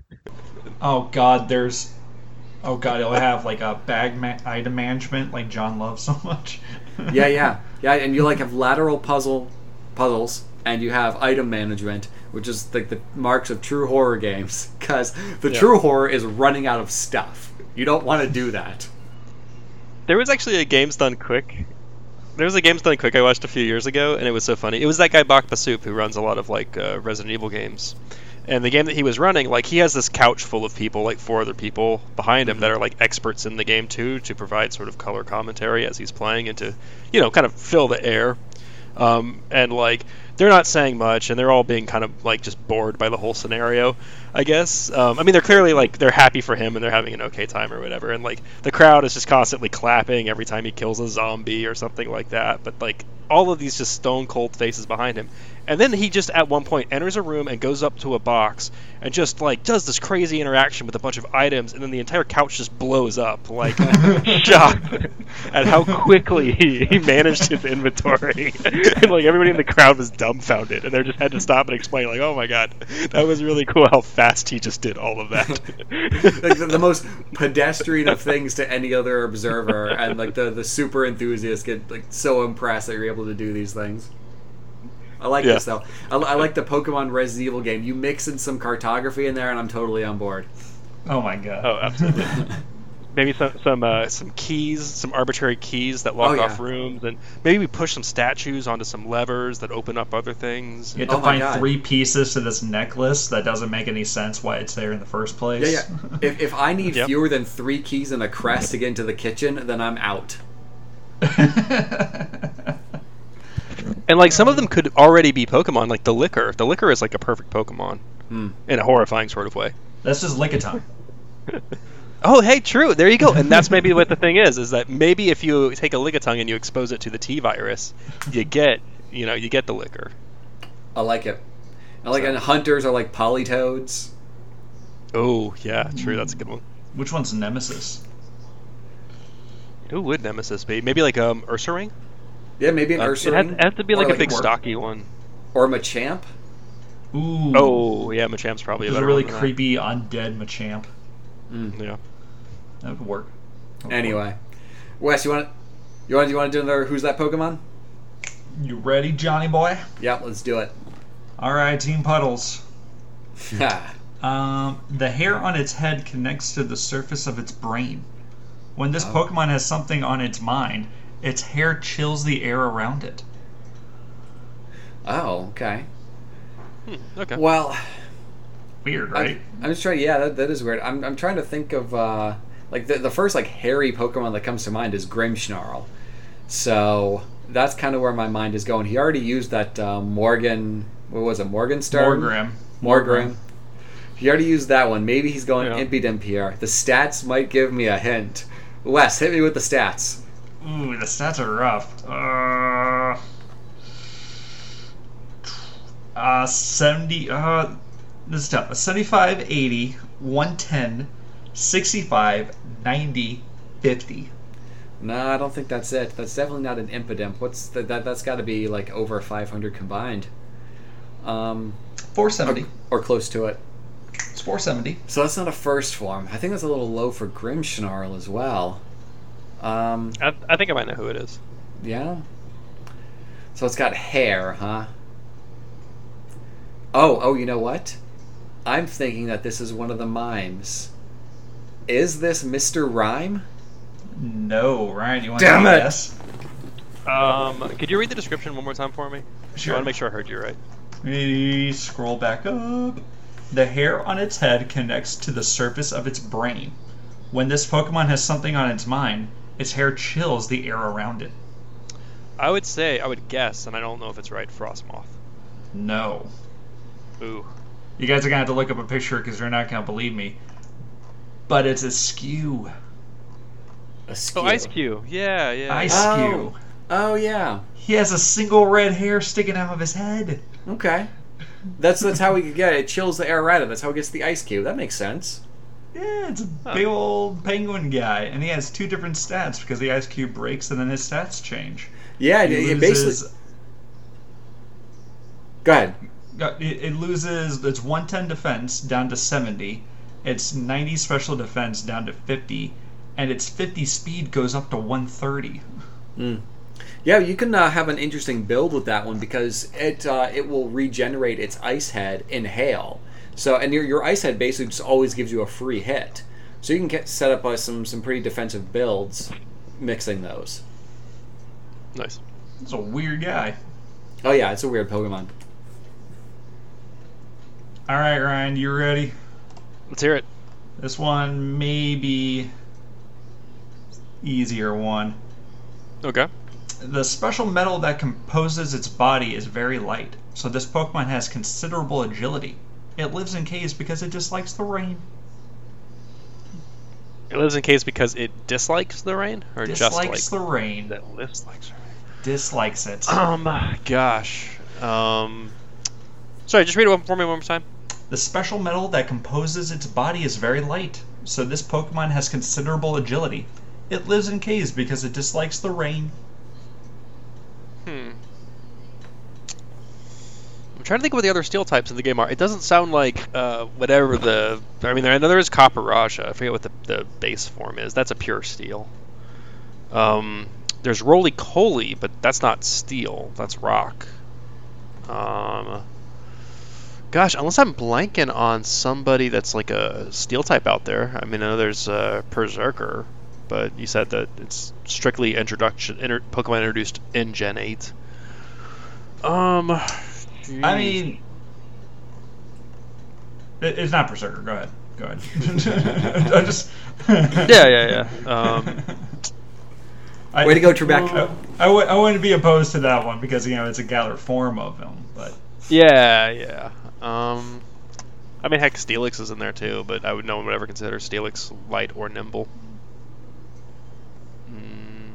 Oh God, there's. Oh God, it'll have like a bag ma- item management like John loves so much. Yeah, yeah, yeah. And you like have lateral puzzle puzzles, and you have item management, which is like the marks of true horror games. Because the Yeah. true horror is running out of stuff. You don't want to do that. There was actually a Games Done Quick. There was a Games Done Quick I watched a few years ago, and it was so funny. It was that guy Bach Basoup who runs a lot of like uh, Resident Evil games. And the game that he was running, like he has this couch full of people, like four other people behind him that are like experts in the game too, to provide sort of color commentary as he's playing and to, you know, kind of fill the air. Um, and like they're not saying much, and they're all being kind of like just bored by the whole scenario, I guess. Um, I mean, they're clearly like they're happy for him and they're having an okay time or whatever. And like the crowd is just constantly clapping every time he kills a zombie or something like that. But like all of these just stone cold faces behind him. And then he just at one point enters a room and goes up to a box and just like does this crazy interaction with a bunch of items, and then the entire couch just blows up, like shocked at how quickly he, he managed his inventory. And like everybody in the crowd was dumbfounded, and they just had to stop and explain, like, "Oh my god, that was really cool how fast he just did all of that." Like the, the most pedestrian of things to any other observer, and like the the super enthusiasts get like so impressed that you're able to do these things. I like Yeah. this though. I, I like the Pokemon Resident Evil game. You mix in some cartography in there, and I'm totally on board. Oh my God. Oh, absolutely. Maybe some some uh, some keys, some arbitrary keys that lock Oh, yeah. off rooms, and maybe we push some statues onto some levers that open up other things. You have to Oh my find God. three pieces to this necklace that doesn't make any sense why it's there in the first place. Yeah, yeah. If, if I need Yep. fewer than three keys and a crest to get into the kitchen, then I'm out. And like some of them could already be Pokemon, like the Liquor. The Liquor is like a perfect Pokemon Hmm. in a horrifying sort of way. That's just Lickitung. Oh, hey, true. There you go. And that's maybe what the thing is: is that maybe if you take a Lickitung and you expose it to the T virus, you get, you know, you get the Liquor. I like it. I like it. And hunters are like Polytoads. Oh, yeah, true. That's a good one. Which one's Nemesis? Who would Nemesis be? Maybe like um Ursaring? Yeah, maybe an Uh, Ursaring. it has, it has to be or like, a big Mor- stocky one. Or Machamp. Ooh. Oh, yeah, Machamp's probably a There's a better really one than creepy undead Machamp. that. Yeah. That would work. That would Anyway, Wes, you want you want you want to do another Who's That Pokemon? work. You ready, Johnny boy? Yeah, let's do it. All right, Team Puddles. Um, the hair on its head connects to the surface of its brain. When this Oh. Pokemon has something on its mind, its hair chills the air around it. Oh, okay. Hmm, okay. Well, Weird, I, right? I'm just trying. Yeah, that, that is weird. I'm I'm trying to think of uh, like the the first like hairy Pokemon that comes to mind is Grimmsnarl. So that's kind of where my mind is going. He already used that uh, Morgan. What was it? Morgenstar. Morgrim. Morgrim. He already used that one. Maybe he's going Yeah. Impidimp here. The stats might give me a hint. Wes, hit me with the stats. Ooh, the stats are rough. Uh, uh seventy. Uh, this is tough. seventy-five, eighty, one ten, sixty-five, ninety, fifty. No, I don't think that's it. That's definitely not an Impidimp. What's the, that? That's got to be like over five hundred combined. Um, four seventy. Or, or close to it. It's four seventy. So that's not a first form. I think that's a little low for Grimmsnarl as well. Um, I, I think I might know who it is. Yeah. So it's got hair, huh? Oh, oh, you know what? I'm thinking that this is one of the mimes. Is this Mister Rhyme? No, Ryan, you want Damn to it! guess? Um, could you read the description one more time for me? Sure. I want to make sure I heard you right. We scroll back up. The hair on its head connects to the surface of its brain. When this Pokemon has something on its mind, its hair chills the air around it. I would say, I would guess, and I don't know if it's right, Frostmoth. No. Ooh. You guys are going to have to look up a picture because you're not going to believe me. But it's a skew. A skew. Oh, Ice Cube. Yeah, yeah. Ice Oh. Skew. Oh, yeah. He has a single red hair sticking out of his head. Okay. That's that's how we could get it. It chills the air right up. That's how it gets the ice cube. That makes sense. Yeah, it's a Huh. big old penguin guy. And he has two different stats because the ice cube breaks and then his stats change. Yeah, it, He it loses, basically... Go ahead. It, it loses its one ten defense down to seventy, its ninety special defense down to fifty, and its fifty speed goes up to one thirty. Mm. Yeah, you can uh, have an interesting build with that one because it uh, it will regenerate its ice head in hail. So, and your your ice head basically just always gives you a free hit. So you can get set up uh, some some pretty defensive builds, mixing those. Nice. It's a weird guy. Oh yeah, it's a weird Pokemon. All right, Ryan, you ready? Let's hear it. This one may be easier one. Okay. The special metal that composes its body is very light, so this Pokemon has considerable agility. It lives in caves because it dislikes the rain. It lives in caves because it dislikes the rain? Or Dislikes just the like... rain. That dislikes rain. Dislikes it. Um, gosh. Um... Sorry, just read it for me one more time. The special metal that composes its body is very light, so this Pokemon has considerable agility. It lives in caves because it dislikes the rain. Hmm. I'm trying to think of what the other steel types in the game are. It doesn't sound like uh, whatever the... I mean, I know there is Copper Raja. I forget what the, the base form is. That's a pure steel. Um, there's Roly-Poly, but that's not steel. That's rock. Um... Gosh, unless I'm blanking on somebody that's like a steel type out there. I mean, I know there's uh, Berserker, but you said that it's strictly introduction, inter, Pokemon introduced in Gen eight. Um, geez. I mean, it, it's not Berserker. Go ahead. Go ahead. I just. yeah, yeah, yeah. Um, I, Way to go, Trebek. I, I, w- I wouldn't be opposed to that one because, you know, it's a Galar form of him, but. yeah, yeah. Um, I mean, heck, Steelix is in there too, but I would no one would ever consider Steelix light or nimble. Mm.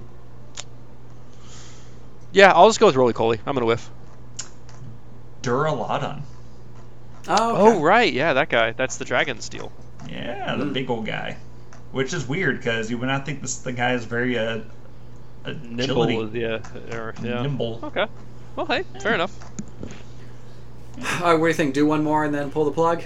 Yeah, I'll just go with Roly-Poly. I'm gonna whiff. Duraludon. Oh, okay. Oh, right, yeah, that guy. That's the Dragon Steel. Yeah, the Mm. big old guy. Which is weird because you would not think this the guy is very uh, agility. Nimble, yeah, or, yeah. Nimble. Okay. Well, hey, fair enough. All right, what do you think? Do one more and then pull the plug?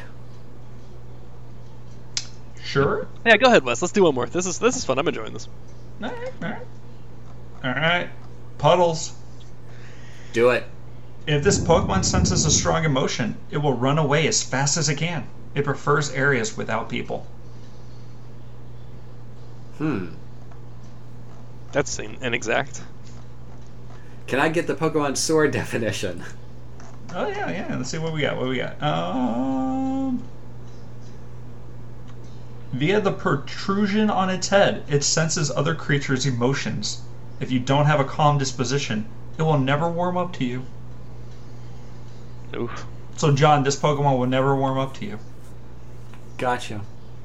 Sure. Yeah, go ahead, Wes. Let's do one more. This is this is fun. I'm enjoying this. All right. All right. All right. Puddles. Do it. If this Pokemon senses a strong emotion, it will run away as fast as it can. It prefers areas without people. Hmm. That's in- inexact. Can I get the Pokemon Sword definition? Oh yeah, yeah. Let's see what we got. What we got? Um, via the protrusion on its head, it senses other creatures' emotions. If you don't have a calm disposition, it will never warm up to you. Oof. So, John, this Pokemon will never warm up to you. Gotcha.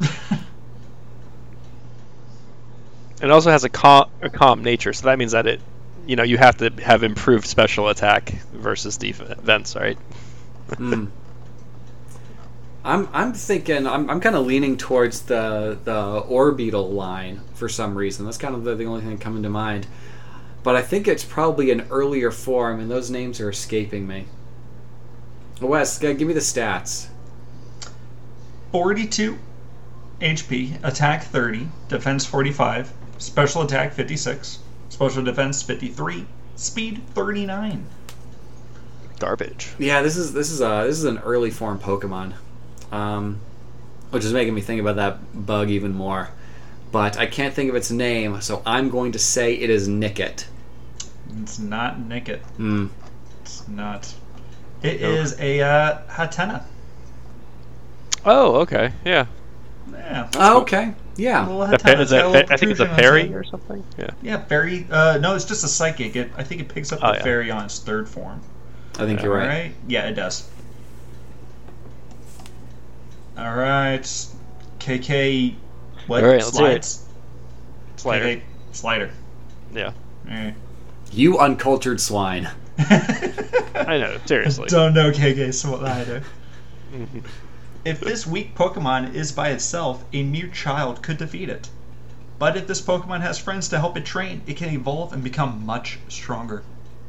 It also has a calm, a calm nature, so that means that it, you know, you have to have improved special attack versus defense, right? Hmm. I'm I'm thinking I'm I'm kind of leaning towards the the Orbeetle line for some reason. That's kind of the, the only thing coming to mind. But I think it's probably an earlier form, and those names are escaping me. Wes, g- give me the stats. forty-two H P, attack thirty, defense forty-five, special attack fifty-six, special defense fifty-three, speed thirty-nine. Garbage. Yeah, this is this is a this is an early form Pokemon, um, which is making me think about that bug even more. But I can't think of its name, so I'm going to say it is Nickit. It's not Nickit. Hmm. It's not. It Nope. is a uh, Hatenna. Oh, okay. Yeah. Yeah. Oh, okay. Yeah. Little A Hatenna. fa- It's is got a that little fa- I think it's a protrusion on its fairy head. or something. Yeah. Yeah, fairy. Uh, no, it's just a psychic. It, I think it picks up Oh, the yeah. fairy on its third form. I think you're right. Alright? Yeah, it does. Alright. K K. What? Alright, let's hear it. Slides? Slider. K K Slider. Yeah. Alright. You uncultured swine. I know. Seriously. Don't know K K Slider. Mhm. If this weak Pokemon is by itself, a mere child could defeat it. But if this Pokemon has friends to help it train, it can evolve and become much stronger.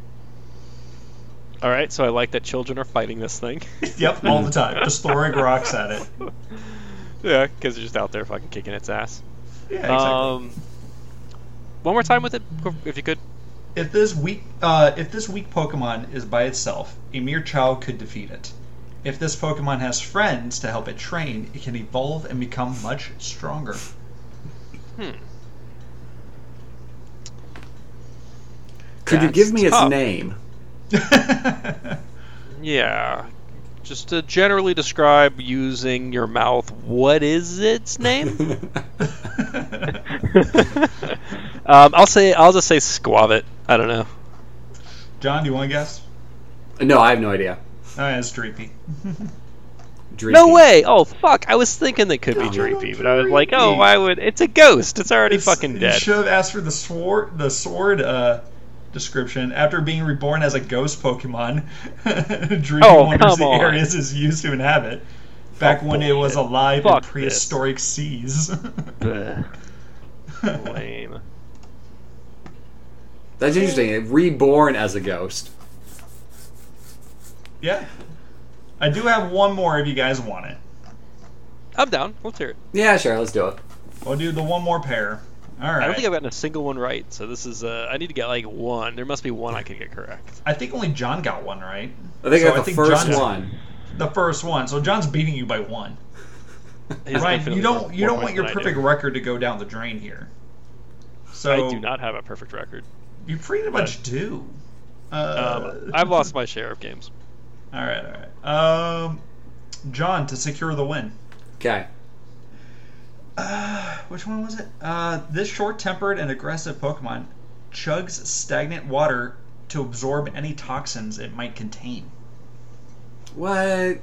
All right. So I like that children are fighting this thing. Yep, all the time. Just throwing rocks at it. Yeah, because they're just out there fucking kicking its ass. Yeah, exactly. Um, one more time with it, if you could. If this weak, uh, if this weak Pokemon is by itself, a mere child could defeat it. If this Pokemon has friends to help it train, it can evolve and become much stronger. Hmm. Could you That's give me its tough. name? Yeah. Just to generally describe using your mouth, what is its name? um, I'll say I'll just say Squavit. I don't know. John, do you want to guess? No, I have no idea. Oh, yeah, it's Dreepy. Dreepy. No way! Oh fuck! I was thinking that could be No, Dreepy, but I was like, oh, Dreepy. why would? It's a ghost. It's already It's- fucking You dead. should have asked for the sword, the sword uh, description. After being reborn as a ghost Pokemon, Dreepy Oh, wanders come the on. areas it's used to inhabit. Back Oh, when it was bullshit. alive Fuck in prehistoric seas. Bleh. Lame. That's interesting. Reborn as a ghost. Yeah. I do have one more if you guys want it. I'm down. Let's hear it. Yeah, sure. Let's do it. We'll do the one more pair. All right. I don't think I've gotten a single one right, so this is. Uh, I need to get like one. There must be one I can get correct. I think only John got one right. I think So I got the first John's- one. The first one. So John's beating you by one. He's Ryan, infinitely you don't more- you more don't points want your than I do. perfect record to go down the drain here. So I do not have a perfect record. You pretty much do. Uh, Um, I've lost my share of games. All right, all right. Um, John, to secure the win. Okay. Uh, which one was it? Uh, this short-tempered and aggressive Pokemon chugs stagnant water to absorb any toxins it might contain. What?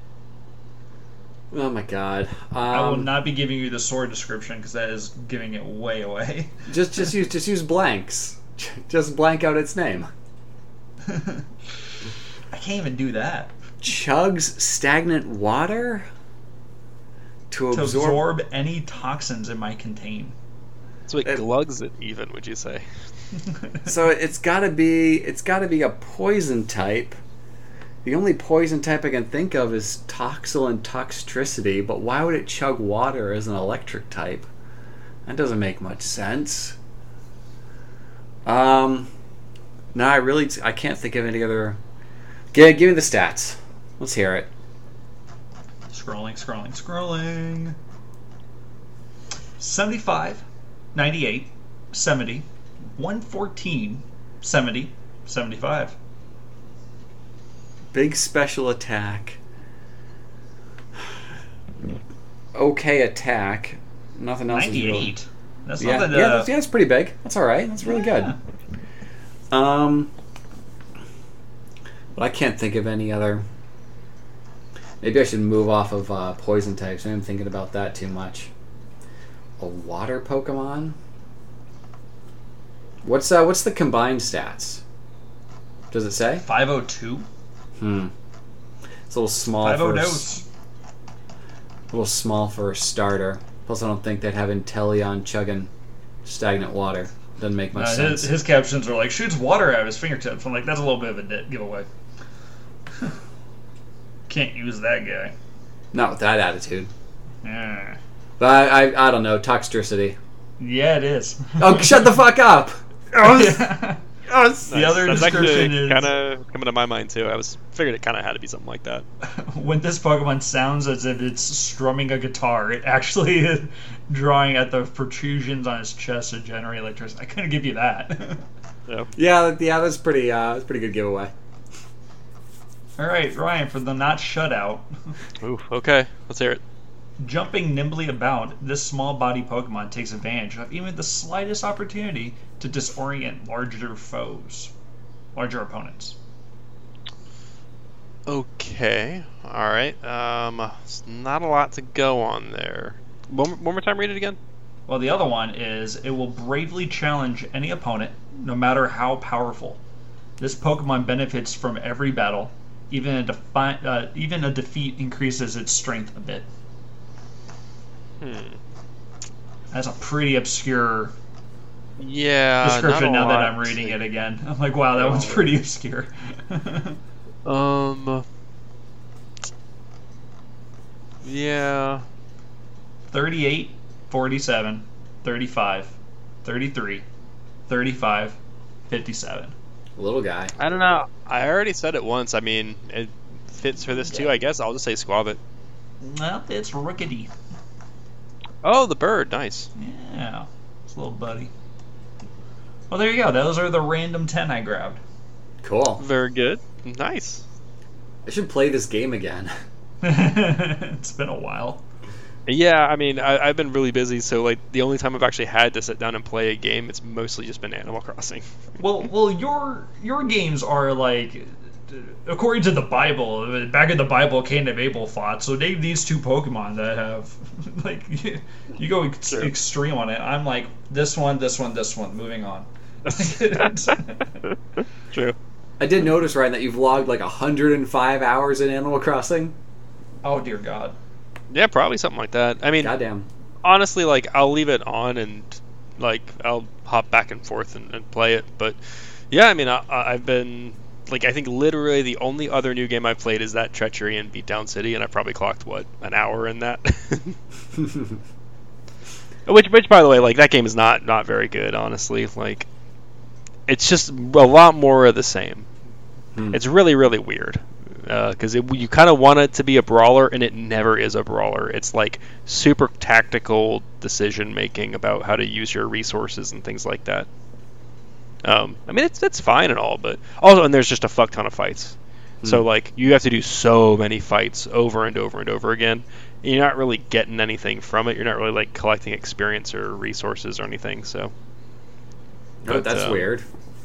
Oh my god. Um, I will not be giving you the sword description because that is giving it way away. Just, just use, just use blanks. Just blank out its name. I can't even do that. Chugs stagnant water to, To absorb. absorb any toxins it might contain. So it Uh, glugs it even, would you say? So it's got to be, it's got to be a poison type. The only poison type I can think of is Toxel and Toxtricity, but why would it chug water as an electric type? That doesn't make much sense. Um, no, I really, I can't think of any other. Give, give me the stats. Let's hear it. Scrolling, scrolling, scrolling. seventy-five, ninety-eight, seventy, one fourteen, seventy, seventy-five. Big special attack. Okay attack. Nothing else is really. ninety-eight. That's Yeah, nothing. yeah, Uh, that's, yeah, that's pretty big. That's all right. That's really yeah. good. Um, but I can't think of any other. Maybe I should move off of uh, poison types. I'm thinking about that too much. A water Pokemon. What's uh, what's the combined stats? Does it say? five oh two. Hmm. It's a little small five oh for. a dose. s- little small for a starter. Plus, I don't think they'd have Inteleon chugging stagnant water. Doesn't make much Uh, sense. his, his captions are like, shoots water out of his fingertips. I'm like, that's a little bit of a di- giveaway. Can't use that guy. Not with that attitude. Yeah, But I, I, I don't know. Toxicity. yeah it is. Oh, shut the fuck up! Yeah. Nice. The other That's description actually is kind of coming to my mind too. I was figured it kind of had to be something like that. when this Pokemon sounds as if it's strumming a guitar, it actually is drawing at the protrusions on its chest to generate electricity. I couldn't give you that. Yeah. Yeah, yeah, that's pretty. Uh, that's a pretty good giveaway. All right, Ryan, for the not shutout. Ooh, okay. Let's hear it. Jumping nimbly about, this small body Pokemon takes advantage of even the slightest opportunity to disorient larger foes, larger opponents. Okay. All right. Um, it's not a lot to go on there. One, one more time, read it again. Well, the other one is it will bravely challenge any opponent, no matter how powerful. This Pokemon benefits from every battle. Even a defi- uh, even a defeat increases its strength a bit. Hmm. That's a pretty obscure Yeah. description not a now that lot I'm reading to- it again. I'm like, wow, that one's Oh. pretty obscure. Um. Yeah. thirty-eight, forty-seven, thirty-five, thirty-three, thirty-five, fifty-seven. Little guy. I don't know. I already said it once. I mean, it fits for this too. I guess I'll just say Squabit. Well, it's Rookity. Oh, the bird. Nice. Yeah, it's a little buddy. Well, there you go. Those are the random ten I grabbed. Cool. Very good. Nice. I should play this game again. It's been a while. Yeah, I mean, I, I've been really busy, so like the only time I've actually had to sit down and play a game, it's mostly just been Animal Crossing. Well, well, your your games are like, according to the Bible, back in the Bible, Cain and Abel fought. So name these two Pokemon that have, like, you go ex- Sure. extreme on it. I'm like this one, this one, this one. Moving on. True. I did notice, Ryan, that you've logged like one hundred five hours in Animal Crossing. Oh dear God. Yeah, probably something like that. I mean, Goddamn. honestly, like I'll leave it on and like I'll hop back and forth and, and play it. But yeah, I mean, I, I've been like I think literally the only other new game I've played is that Treachery in Beatdown City, and I probably clocked what an hour in that. which, which by the way, like that game is not not very good, honestly. Like it's just a lot more of the same. Hmm. It's really really weird. Because uh, you kind of want it to be a brawler, and it never is a brawler. It's like super tactical decision making about how to use your resources and things like that. Um, I mean, it's it's fine and all, but also, and there's just a fuck ton of fights. So Hmm. like you have to do so many fights over and over and over again. And you're not really getting anything from it. You're not really like collecting experience or resources or anything. So. Oh, But, that's um, weird.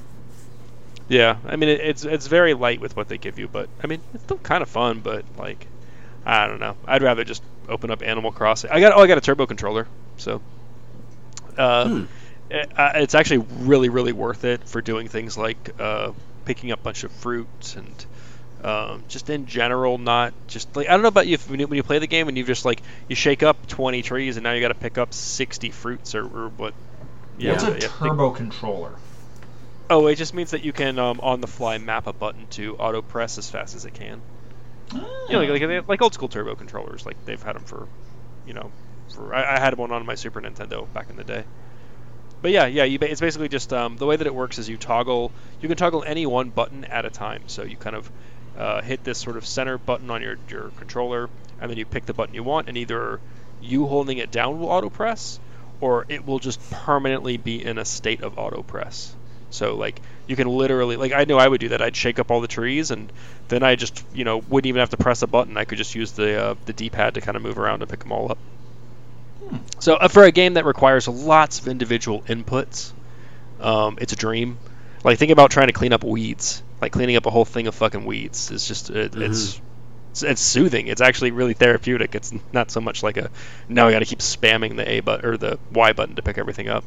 Yeah, I mean it, it's it's very light with what they give you, but I mean it's still kind of fun. But like, I don't know. I'd rather just open up Animal Crossing. I got oh I got a turbo controller, so uh, Hmm. it, uh, it's actually really really worth it for doing things like uh, picking up a bunch of fruits and um, just in general. Not just like I don't know about you if, when you when you play the game and you just like you shake up twenty trees and now you got to pick up sixty fruits or, or what. Yeah. What's a yeah, turbo controller? Oh, it just means that you can, um, on the fly, map a button to auto press as fast as it can. Ah. You know, like, like like old school turbo controllers. Like they've had them for, you know, for I, I had one on my Super Nintendo back in the day. But yeah, yeah, you, ba- it's basically just um, the way that it works is you toggle. You can toggle any one button at a time. So you kind of uh, hit this sort of center button on your your controller, and then you pick the button you want, and either you holding it down will auto press, or it will just permanently be in a state of auto press. So like you can literally like I know I would do that. I'd shake up all the trees and then I just you know wouldn't even have to press a button. I could just use the uh, the D-pad to kind of move around and pick them all up. Hmm. So uh, for a game that requires lots of individual inputs, um, it's a dream. Like think about trying to clean up weeds. Like cleaning up a whole thing of fucking weeds. It's just it, Mhm. it's, it's it's soothing. It's actually really therapeutic. It's not so much like a now I got to keep spamming the A button or the Y button to pick everything up.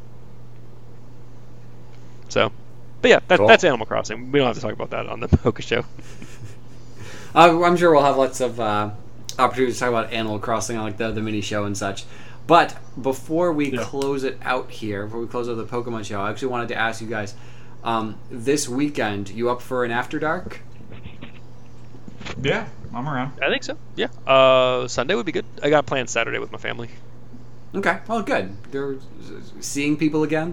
So, but yeah, that, Cool. that's Animal Crossing. We don't have to talk about that on the Poke Show. Uh, I'm sure we'll have lots of uh, opportunity to talk about Animal Crossing on like the, the mini show and such. But before we Yeah. close it out here, before we close out the Pokemon show, I actually wanted to ask you guys, um, this weekend, you up for an After Dark? Yeah, I'm around. I think so. Yeah. Uh, Sunday would be good. I got plans Saturday with my family. Okay, well, good. They're seeing people again?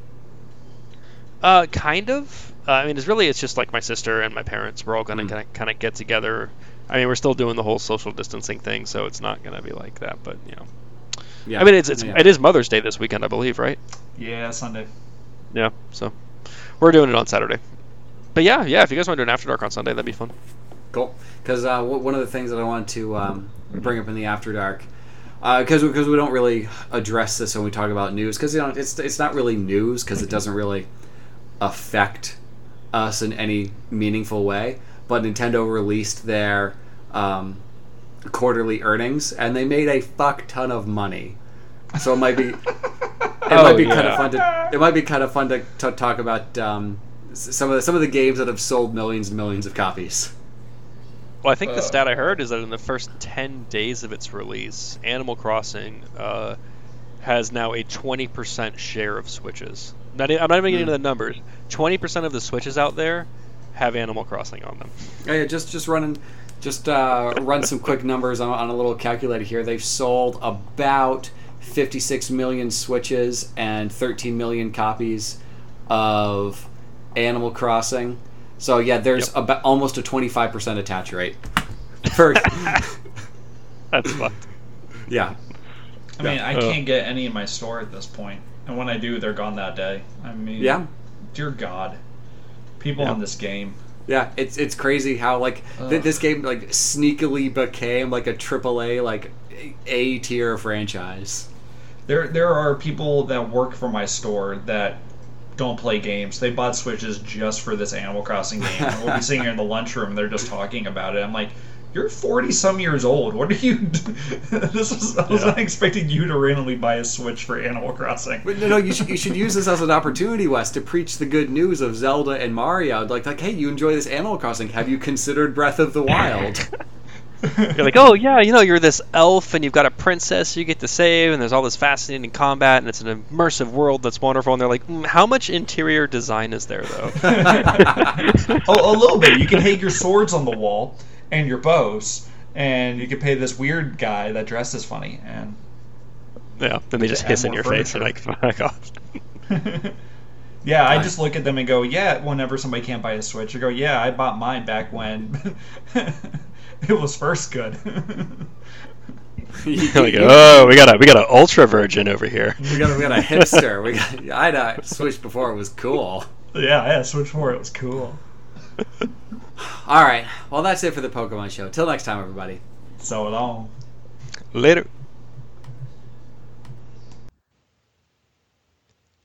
Uh, kind of. Uh, I mean, it's really it's just like my sister and my parents. We're all gonna Mm. kind of kind of get together. I mean, we're still doing the whole social distancing thing, so it's not gonna be like that. But you know, Yeah. I mean, it's it's Yeah. it is Mother's Day this weekend, I believe, right? Yeah, Sunday. Yeah. So we're doing it on Saturday. But yeah, yeah. If you guys want to do an After Dark on Sunday, that'd be fun. Cool. Because uh, w- one of the things that I wanted to um, bring up in the After Dark, because uh, because we don't really address this when we talk about news, because you know it's it's not really news because it doesn't really affect us in any meaningful way. But Nintendo released their um, quarterly earnings, and they made a fuck ton of money. So it might be it Oh, might be kind of yeah. fun to it might be kind of fun to, to talk about um, s- some of the, some of the games that have sold millions and millions of copies. Well, I think the Uh, stat I heard is that in the first ten days of its release, Animal Crossing uh, has now a twenty percent share of Switches. Not, e- I'm not even getting into the numbers. twenty percent of the Switches out there have Animal Crossing on them. Oh, yeah, just just running, just uh, run some quick numbers on, on a little calculator here. They've sold about fifty-six million Switches and thirteen million copies of Animal Crossing. So yeah, there's Yep. about almost a twenty-five percent attach rate. For That's fucked. yeah, I mean, I Uh. can't get any in my store at this point, and when I do, they're gone that day. I mean, yeah, dear God, people Yeah. on this game. yeah. It's it's crazy how like th- Ugh. this game like sneakily became like a triple A like A tier franchise. There, there are people that work for my store that don't play games. They bought Switches just for this Animal Crossing game. And we'll be sitting here in the lunchroom, and they're just talking about it. I'm like, you're forty some years old. What are you? this was I was Yeah. not expecting you to randomly buy a Switch for Animal Crossing. But no, no, you should you should use this as an opportunity, Wes, to preach the good news of Zelda and Mario. Like, like, hey, you enjoy this Animal Crossing? Have you considered Breath of the Wild? You're like, oh yeah, you know, you're this elf and you've got a princess you get to save, and there's all this fascinating combat, and it's an immersive world that's wonderful. And they're like, mm, how much interior design is there though? Oh, a little bit. You can hang your swords on the wall and your bows, and you can pay this weird guy that dresses funny. And Yeah, then they just add hiss in more your face and like, fuck off. yeah, I Right. just look at them and go, yeah. Whenever somebody can't buy a Switch, I go, yeah, I bought mine back when it was first good. You're like, oh, we got a we got an ultra virgin over here. we got we got a hipster. We got I know Switch before it was cool. Yeah, I had a Switch four. It was cool. All right, well that's it for the Pokemon show. Till next time, everybody. So long. Later.